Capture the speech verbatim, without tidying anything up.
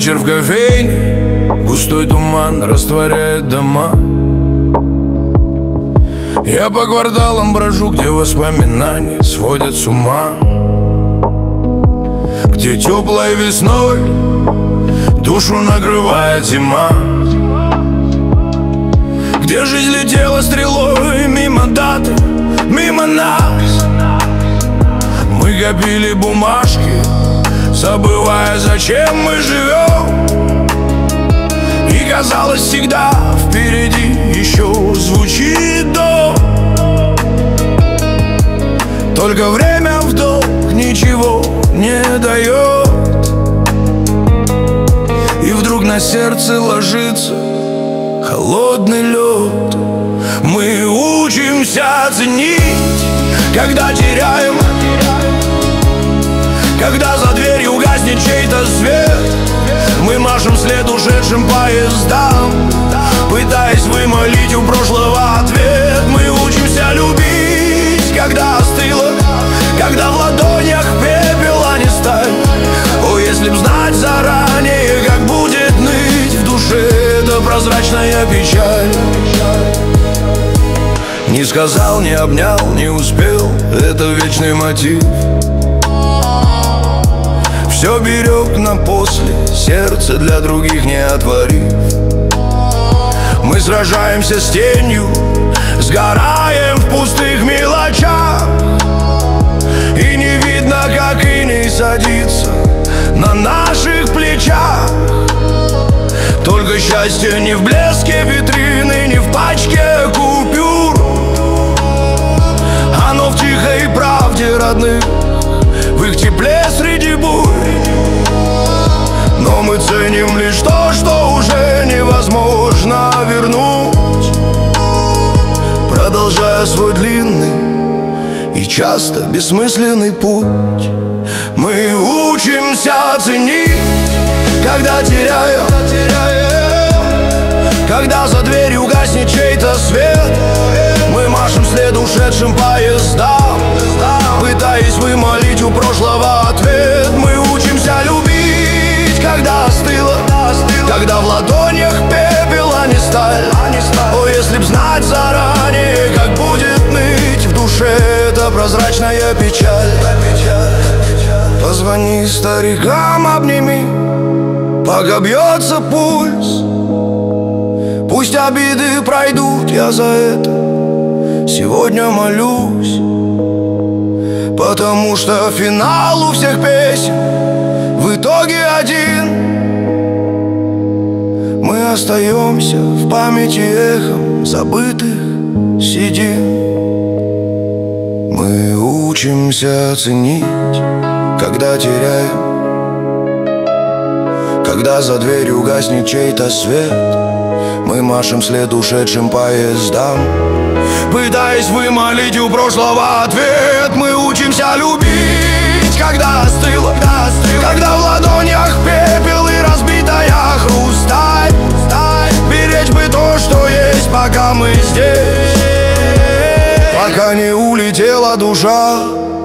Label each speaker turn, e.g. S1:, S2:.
S1: вечер в кофейне, густой туман растворяет дома. Я по кварталам брожу, где воспоминания сводят с ума, где теплой весной душу накрывает зима, где жизнь летела стрелой мимо даты, мимо нас. Мы копили бумажки, забывая, зачем мы живем. И казалось, всегда впереди еще звучит дом. Только время в долг ничего не дает. И вдруг на сердце ложится холодный лед. Мы учимся ценить, когда теряем, когда за дверью гаснет чей-то свет. Мы машем вслед ушедшим поездам, пытаясь вымолить у прошлого ответ. Мы учимся любить, когда остыло, когда в ладонях пепела не сталь. О, если б знать заранее, как будет ныть в душе эта прозрачная печаль. Не сказал, не обнял, не успел, это вечный мотив. Все берег на после, сердце для других не отворив. Мы сражаемся с тенью, сгораем в пустых мелочах. И не видно, как иней садится на наших плечах. Только счастье не в блеске витрины, не в пачке купюр. Оно в тихой правде родных, в их тепле среди бурь. Но мы ценим лишь то, что уже невозможно вернуть, продолжая свой длинный и часто бессмысленный путь. Мы учимся ценить, когда теряем, когда за дверью гаснет чей-то свет. Мы машем вслед ушедшим поездам, пытаясь вымолить у прошлого ответ. Мы учимся любить, когда остыло, когда в ладонях пепела не сталь. О, если б знать заранее, как будет ныть в душе эта прозрачная печаль. Позвони старикам, обними, пока бьется пульс. Пусть обиды пройдут, я за это сегодня молюсь. Потому что финал у всех песен в итоге один. Мы остаемся в памяти эхом забытых седин. Мы учимся ценить, когда теряем, когда за дверью гаснет чей-то свет. Мы машем вслед ушедшим поездам, пытаясь вымолить у прошлого ответ. Мы учимся любить, когда остыло, когда, остыло, когда в ладонях пепел и разбитая хрусталь. Беречь бы то, что есть, пока мы здесь, пока не улетела душа